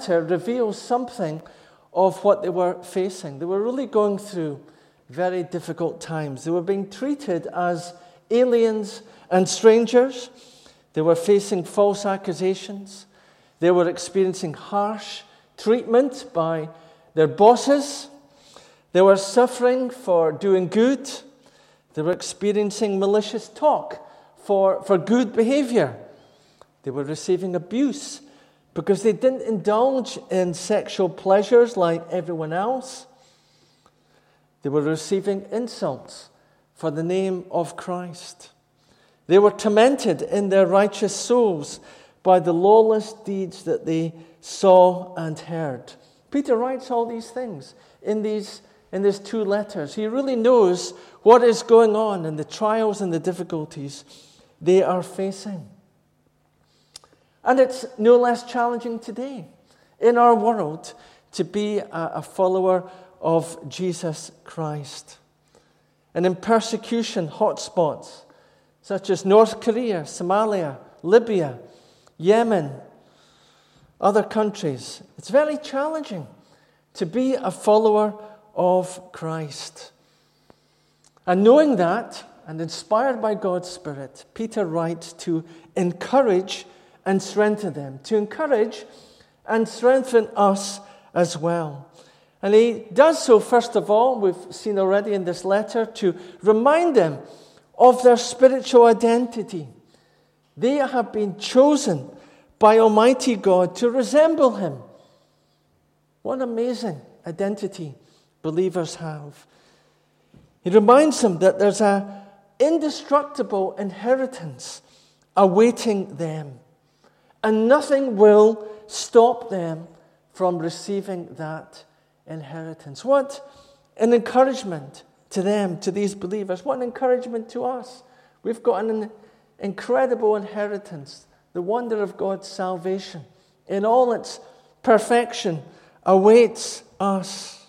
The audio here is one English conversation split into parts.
letter reveals something of what they were facing. They were really going through very difficult times. They were being treated as aliens and strangers. They were facing false accusations. They were experiencing harsh treatment by their bosses. They were suffering for doing good. They were experiencing malicious talk for good behavior. They were receiving abuse because they didn't indulge in sexual pleasures like everyone else. They were receiving insults for the name of Christ. They were tormented in their righteous souls by the lawless deeds that they saw and heard. Peter writes all these things in these 2 letters. He really knows what is going on in the trials and the difficulties they are facing. And it's no less challenging today in our world to be a follower of Jesus Christ. And in persecution hotspots such as North Korea, Somalia, Libya, Yemen, other countries, it's very challenging to be a follower of Christ. And knowing that, and inspired by God's Spirit, Peter writes to encourage and strengthen them, to encourage and strengthen us as well. And he does so, first of all, we've seen already in this letter, to remind them of their spiritual identity. They have been chosen by Almighty God to resemble Him. What an amazing identity believers have. He reminds them that there's an indestructible inheritance awaiting them, and nothing will stop them from receiving that inheritance. What an encouragement to them, to these believers. What an encouragement to us. We've got an incredible inheritance. The wonder of God's salvation in all its perfection awaits us.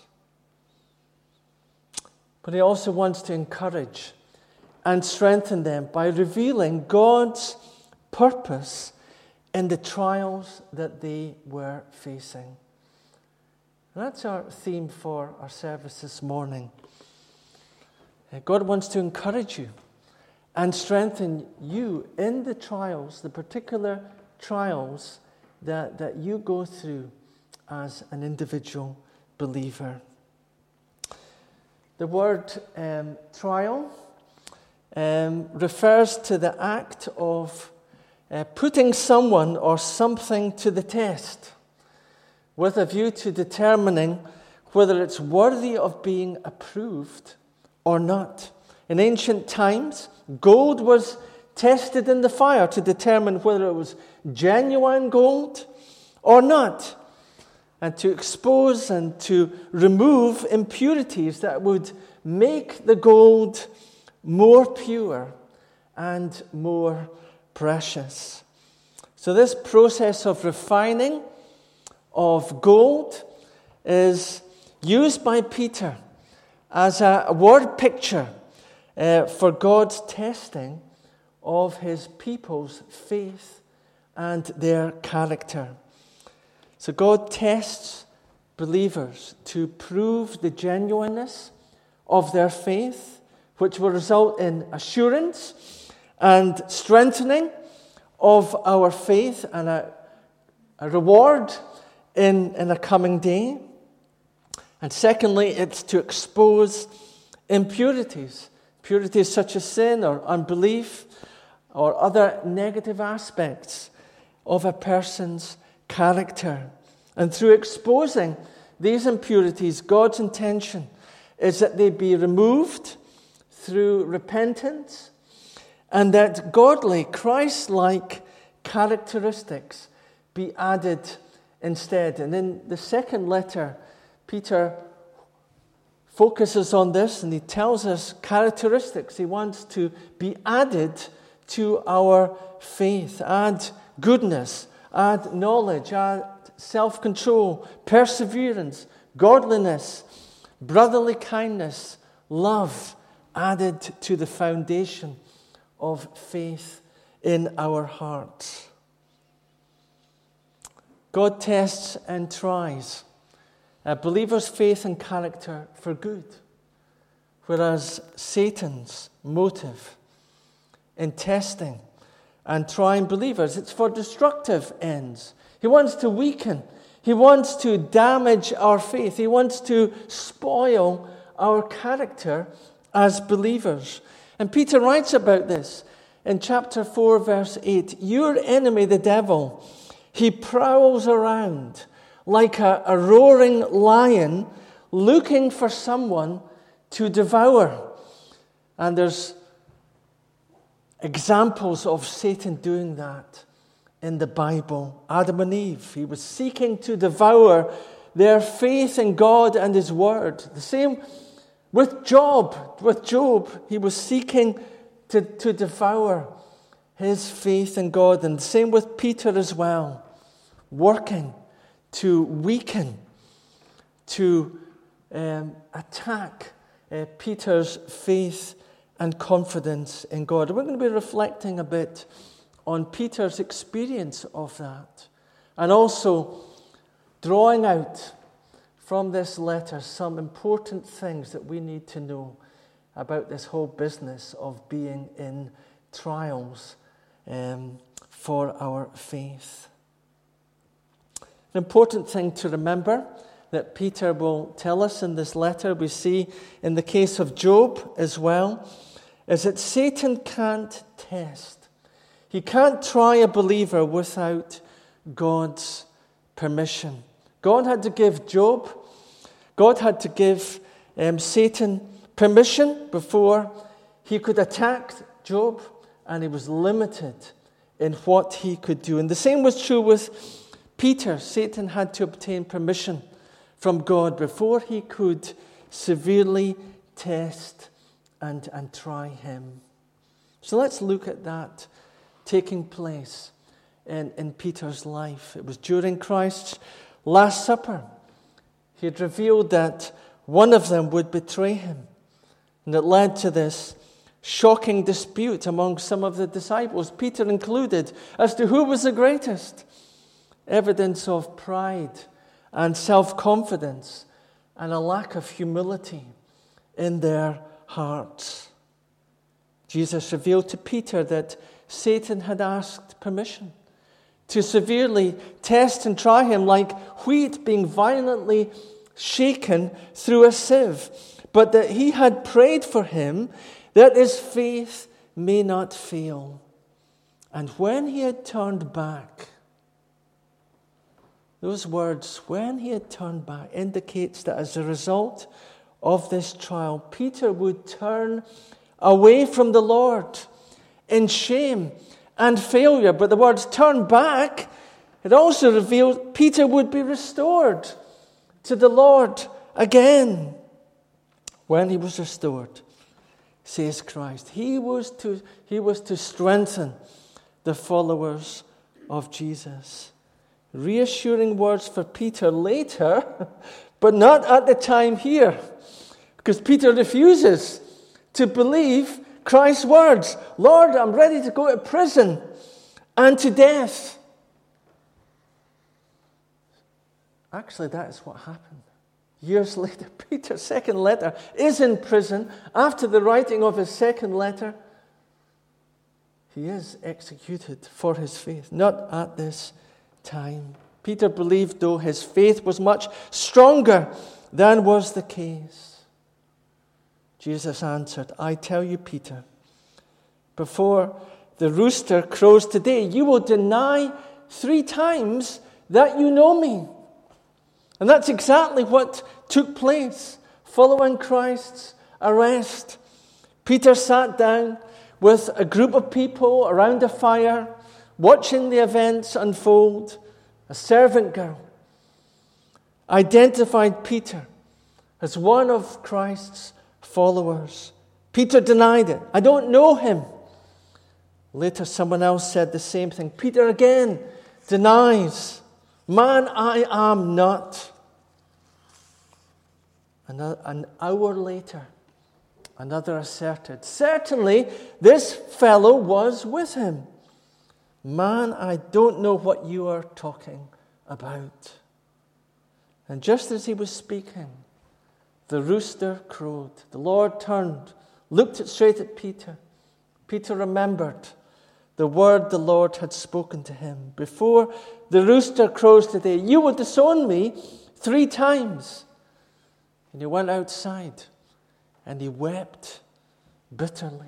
But he also wants to encourage and strengthen them by revealing God's purpose in the trials that they were facing. And that's our theme for our service this morning. God wants to encourage you and strengthen you in the trials, the particular trials that you go through as an individual believer. The word trial refers to the act of putting someone or something to the test with a view to determining whether it's worthy of being approved or not. In ancient times, gold was tested in the fire to determine whether it was genuine gold or not, and to expose and to remove impurities that would make the gold more pure and more precious. So this process of refining of gold is used by Peter as a word picture for God's testing of His people's faith and their character. So God tests believers to prove the genuineness of their faith, which will result in assurance and strengthening of our faith and a reward in a coming day. And secondly, it's to expose impurities such as sin or unbelief or other negative aspects of a person's character. And through exposing these impurities, God's intention is that they be removed through repentance, and that godly, Christ-like characteristics be added instead. And in the second letter, Peter focuses on this, and he tells us characteristics he wants to be added to our faith. Add goodness, add knowledge, add self-control, perseverance, godliness, brotherly kindness, love, added to the foundation of faith in our hearts. God tests and tries a believer's faith and character for good, whereas Satan's motive in testing and trying believers, it's for destructive ends. He wants to weaken. He wants to damage our faith. He wants to spoil our character as believers. And Peter writes about this in chapter 4, verse 8. Your enemy, the devil, he prowls around like a roaring lion looking for someone to devour. And there's examples of Satan doing that in the Bible. Adam and Eve, he was seeking to devour their faith in God and His Word. The same with Job. With Job, he was seeking to devour his faith in God. And the same with Peter as well, working to weaken, to attack Peter's faith and confidence in God. We're going to be reflecting a bit on Peter's experience of that, and also drawing out from this letter some important things that we need to know about this whole business of being in trials for our faith. An important thing to remember that Peter will tell us in this letter, we see in the case of Job as well, is that Satan can't test. He can't try a believer without God's permission. God had to give Satan permission before he could attack Job, and he was limited in what he could do. And the same was true with Peter. Satan had to obtain permission from God before he could severely test and try him. So let's look at that taking place in Peter's life. It was during Christ's Last Supper. He had revealed that one of them would betray him. And it led to this shocking dispute among some of the disciples, Peter included, as to who was the greatest. Evidence of pride and self-confidence and a lack of humility in their hearts. Jesus revealed to Peter that Satan had asked permission to severely test and try him like wheat being violently shaken through a sieve, but that he had prayed for him that his faith may not fail. And when he had turned back, those words, when he had turned back, indicates that as a result of this trial, Peter would turn away from the Lord in shame and failure. But the words turn back, it also revealed Peter would be restored to the Lord again. When he was restored, says Christ, he was to strengthen the followers of Jesus. Reassuring words for Peter later, but not at the time here, because Peter refuses to believe Christ's words. Lord, I'm ready to go to prison and to death. Actually, that is what happened. Years later, Peter's second letter is in prison. After the writing of his second letter, he is executed for his faith. Not at this time. Peter believed, though, his faith was much stronger than was the case. Jesus answered, I tell you, Peter, before the rooster crows today, you will deny 3 times that you know me. And that's exactly what took place following Christ's arrest. Peter sat down with a group of people around a fire, watching the events unfold. A servant girl identified Peter as one of Christ's followers. Peter denied it. I don't know him. Later, someone else said the same thing. Peter again denies. Man, I am not. An hour later, another asserted, certainly this fellow was with him. Man, I don't know what you are talking about. And just as he was speaking, the rooster crowed. The Lord turned, looked straight at Peter. Peter remembered the word the Lord had spoken to him. Before the rooster crows today, you will disown me 3 times. And he went outside and he wept bitterly.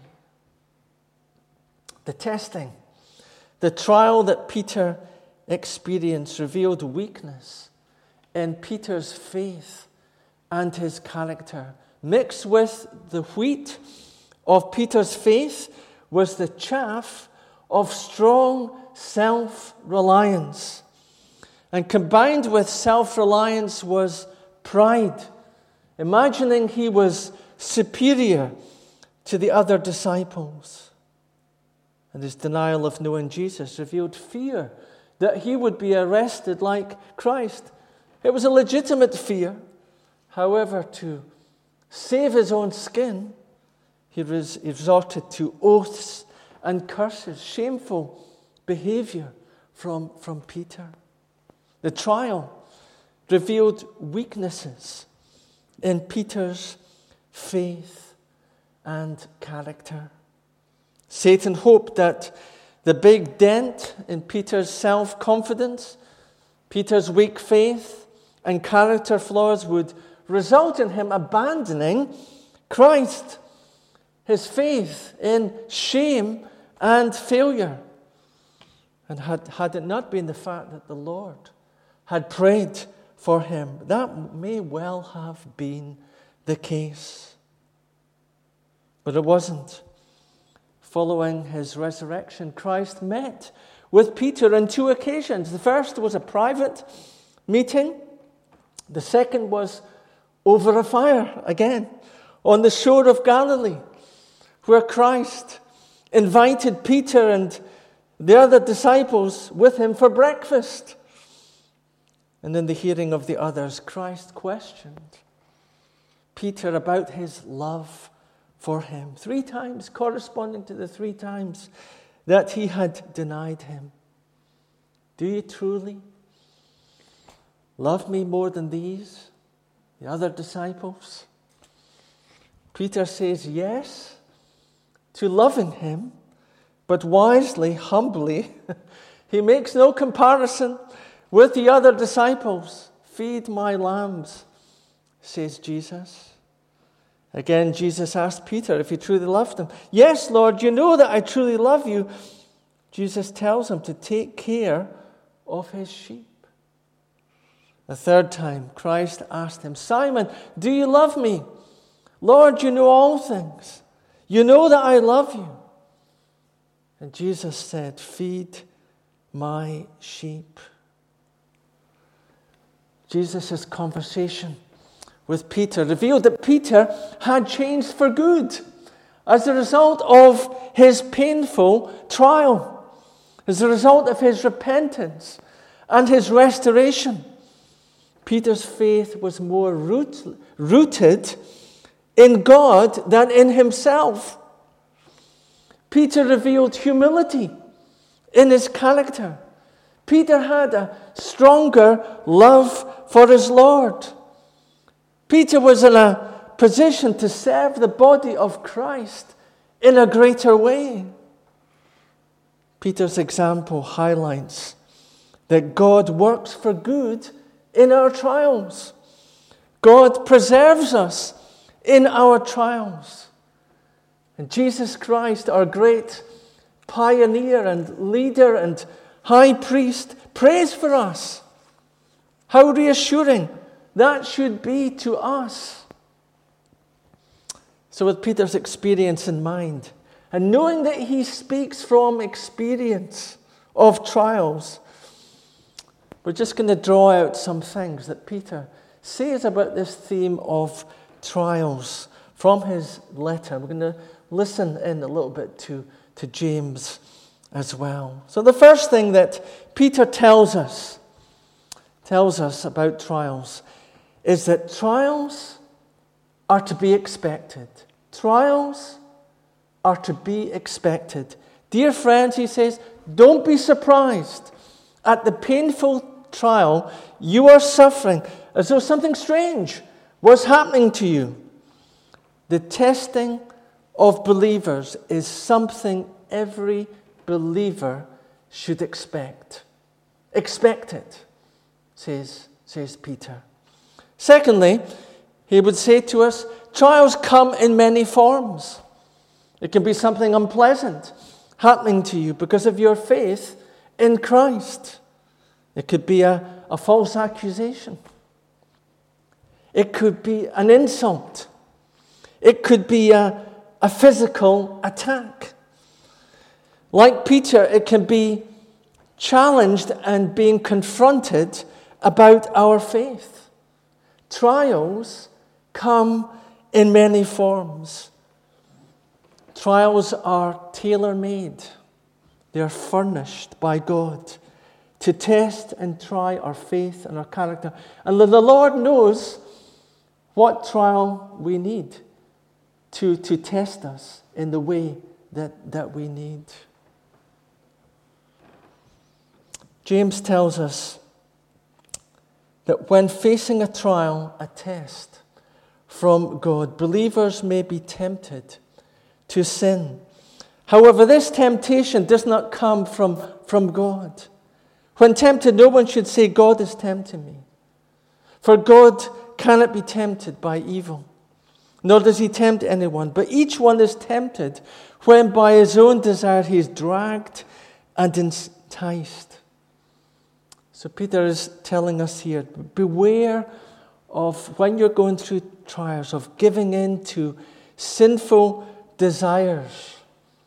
The testing, the trial that Peter experienced revealed weakness in Peter's faith and his character. Mixed with the wheat of Peter's faith was the chaff of strong self-reliance. And combined with self-reliance was pride, imagining he was superior to the other disciples. And his denial of knowing Jesus revealed fear that he would be arrested like Christ. It was a legitimate fear. However, to save his own skin, he resorted to oaths and curses, shameful behavior from Peter. The trial revealed weaknesses in Peter's faith and character. Satan hoped that the big dent in Peter's self-confidence, Peter's weak faith, and character flaws would result in him abandoning Christ, his faith in shame and failure. And had it not been the fact that the Lord had prayed for him, that may well have been the case. But it wasn't. Following his resurrection, Christ met with Peter on 2 occasions. The first was a private meeting. The second was over a fire, again, on the shore of Galilee, where Christ invited Peter and the other disciples with him for breakfast. And in the hearing of the others, Christ questioned Peter about his love for him. 3 times, corresponding to the 3 times that he had denied him. Do you truly love me more than these, the other disciples? Peter says yes to loving him, but wisely, humbly, he makes no comparison with the other disciples. Feed my lambs, says Jesus. Again, Jesus asked Peter if he truly loved him. Yes, Lord, you know that I truly love you. Jesus tells him to take care of his sheep. The 3rd time, Christ asked him, Simon, do you love me? Lord, you know all things. You know that I love you. And Jesus said, feed my sheep. Jesus' conversation with Peter revealed that Peter had changed for good as a result of his painful trial, as a result of his repentance and his restoration. Peter's faith was more rooted in God than in himself. Peter revealed humility in his character. Peter had a stronger love for his Lord. Peter was in a position to serve the body of Christ in a greater way. Peter's example highlights that God works for good in our trials. God preserves us in our trials. And Jesus Christ, our great pioneer and leader and high priest, prays for us. How reassuring that should be to us. So with Peter's experience in mind, and knowing that he speaks from experience of trials, we're just going to draw out some things that Peter says about this theme of trials from his letter. We're going to listen in a little bit to James as well. So the first thing that Peter tells us about trials is that trials are to be expected. Trials are to be expected. Dear friends, he says, don't be surprised at the painful trial, you are suffering as though something strange was happening to you. The testing of believers is something every believer should expect. Expect it, says Peter. Secondly, he would say to us, trials come in many forms. It can be something unpleasant happening to you because of your faith in Christ. It could be a false accusation. It could be an insult. It could be a physical attack. Like Peter, it can be challenged and being confronted about our faith. Trials come in many forms. Trials are tailor-made. They are furnished by God to test and try our faith and our character. And the Lord knows what trial we need to test us in the way that we need. James tells us that when facing a trial, a test from God, believers may be tempted to sin. However, this temptation does not come from God. When tempted, no one should say, God is tempting me. For God cannot be tempted by evil, nor does he tempt anyone. But each one is tempted when by his own desire he is dragged and enticed. So Peter is telling us here, beware of when you're going through trials, of giving in to sinful desires,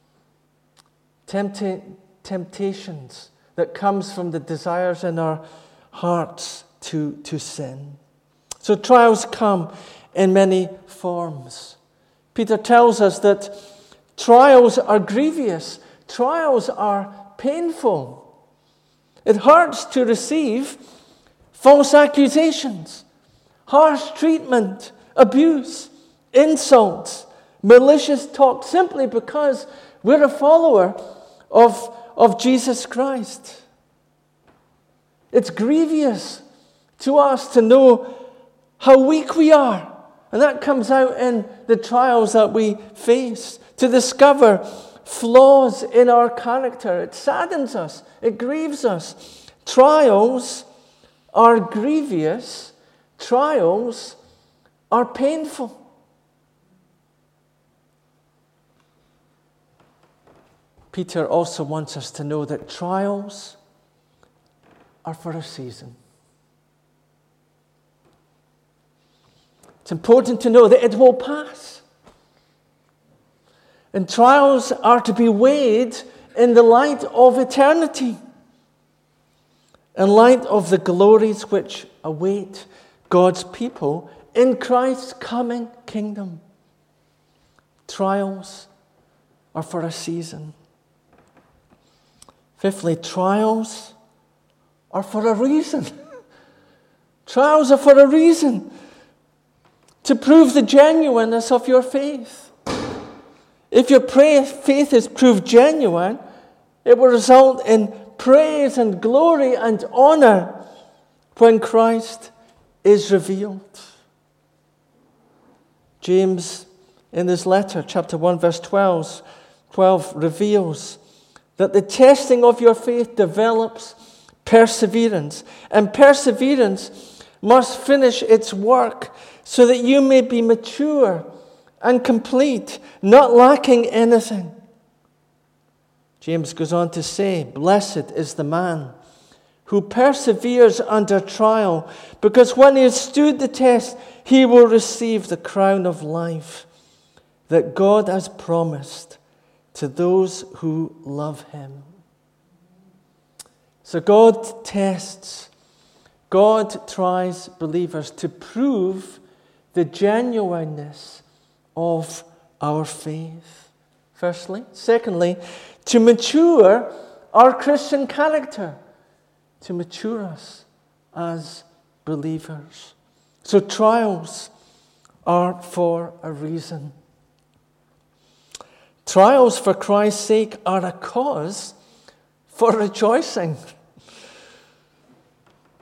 temptations that comes from the desires in our hearts to sin. So trials come in many forms. Peter tells us that trials are grievous. Trials are painful. It hurts to receive false accusations, harsh treatment, abuse, insults, malicious talk, simply because we're a follower of Jesus Christ. It's grievous to us to know how weak we are. And that comes out in the trials that we face. To discover flaws in our character. It saddens us. It grieves us. Trials are grievous. Trials are painful. Peter also wants us to know that trials are for a season. It's important to know that it will pass. And trials are to be weighed in the light of eternity, in light of the glories which await God's people in Christ's coming kingdom. Trials are for a season. Fifthly, trials are for a reason. Trials are for a reason. To prove the genuineness of your faith. If your faith is proved genuine, it will result in praise and glory and honor when Christ is revealed. James, in his letter, chapter 1, verse 12 reveals that the testing of your faith develops perseverance. And perseverance must finish its work so that you may be mature and complete, not lacking anything. James goes on to say, blessed is the man who perseveres under trial, because when he has stood the test, he will receive the crown of life that God has promised to those who love him. So God tests, God tries believers to prove the genuineness of our faith, firstly. Secondly, to mature our Christian character, to mature us as believers. So trials are for a reason. Trials for Christ's sake are a cause for rejoicing.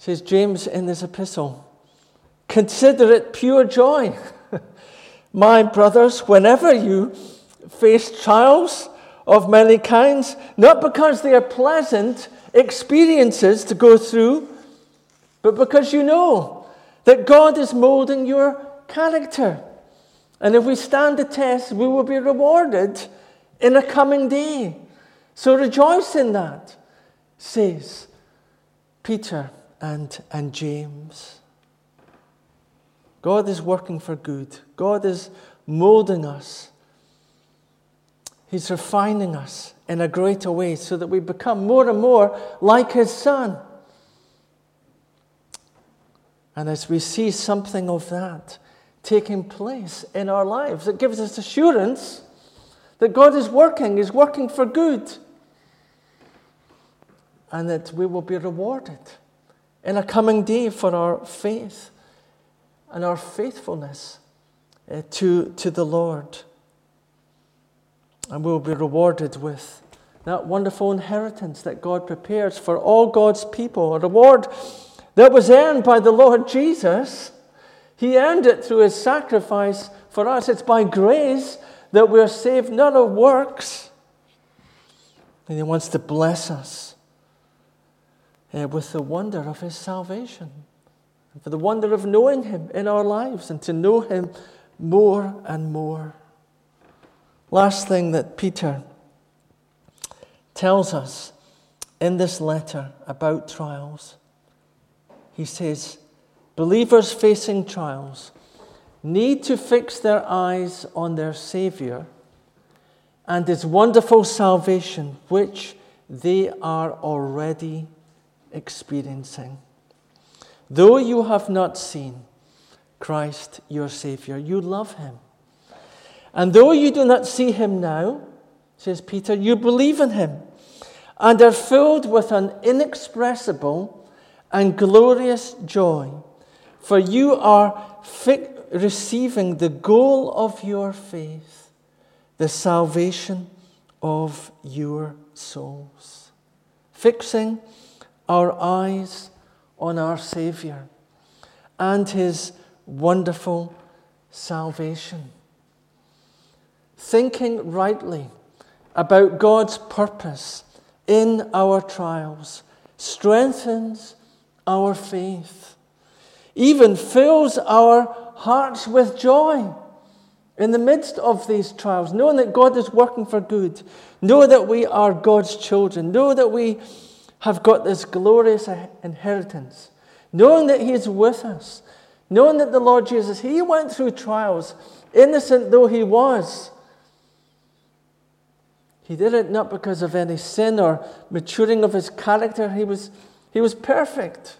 says James in his epistle, consider it pure joy, my brothers, whenever you face trials of many kinds, not because they are pleasant experiences to go through, but because you know that God is molding your character. And if we stand the test, we will be rewarded in a coming day. So rejoice in that, says Peter and James. God is working for good. God is molding us. He's refining us in a greater way so that we become more and more like His Son. And as we see something of that taking place in our lives, it gives us assurance that God is working. He's working for good. And that we will be rewarded in a coming day for our faith and our faithfulness to the Lord. And we will be rewarded with that wonderful inheritance that God prepares for all God's people. A reward that was earned by the Lord Jesus. He earned it through His sacrifice for us. It's by grace that we're saved, not of works. And He wants to bless us with the wonder of His salvation. And for the wonder of knowing Him in our lives and to know Him more and more. Last thing that Peter tells us in this letter about trials. He says, believers facing trials need to fix their eyes on their Savior and His wonderful salvation, which they are already experiencing. Though you have not seen Christ your Savior, you love Him. And though you do not see Him now, says Peter, you believe in Him and are filled with an inexpressible and glorious joy, for you are receiving the goal of your faith, the salvation of your souls. Fixing our eyes on our Savior and His wonderful salvation. Thinking rightly about God's purpose in our trials strengthens our faith, even fills our hearts with joy in the midst of these trials, knowing that God is working for good, know that we are God's children, know that we have got this glorious inheritance, knowing that He is with us, knowing that the Lord Jesus, He went through trials, innocent though He was. He did it not because of any sin or maturing of His character. He was perfect.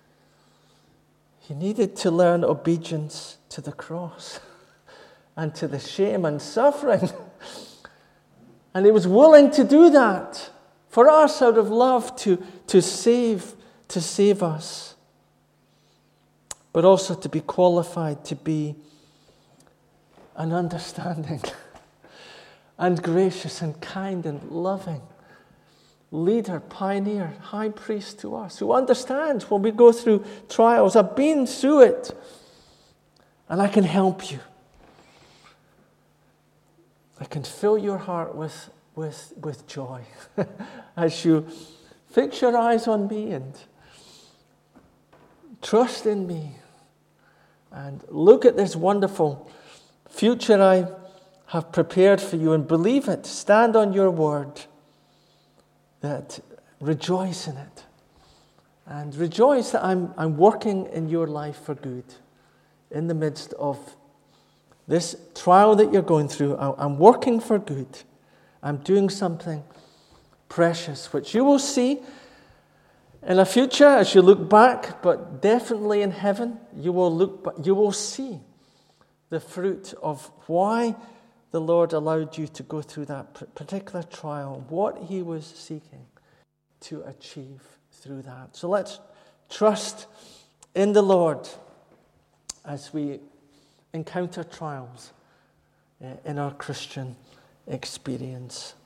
He needed to learn obedience to the cross and to the shame and suffering. And He was willing to do that for us out of love to save us. But also to be qualified to be an understanding and gracious and kind and loving leader, pioneer, high priest to us, who understands when we go through trials. I've been through it, and I can help you. I can fill your heart with joy as you fix your eyes on me and trust in me and look at this wonderful future I have prepared for you and believe it. Stand on your word. That rejoice in it. And rejoice that I'm working in your life for good. In the midst of this trial that you're going through, I'm working for good. I'm doing something precious, which you will see in a future as you look back, but definitely in heaven, you will see the fruit of why the Lord allowed you to go through that particular trial, what He was seeking to achieve through that. So let's trust in the Lord as we encounter trials in our Christian experience.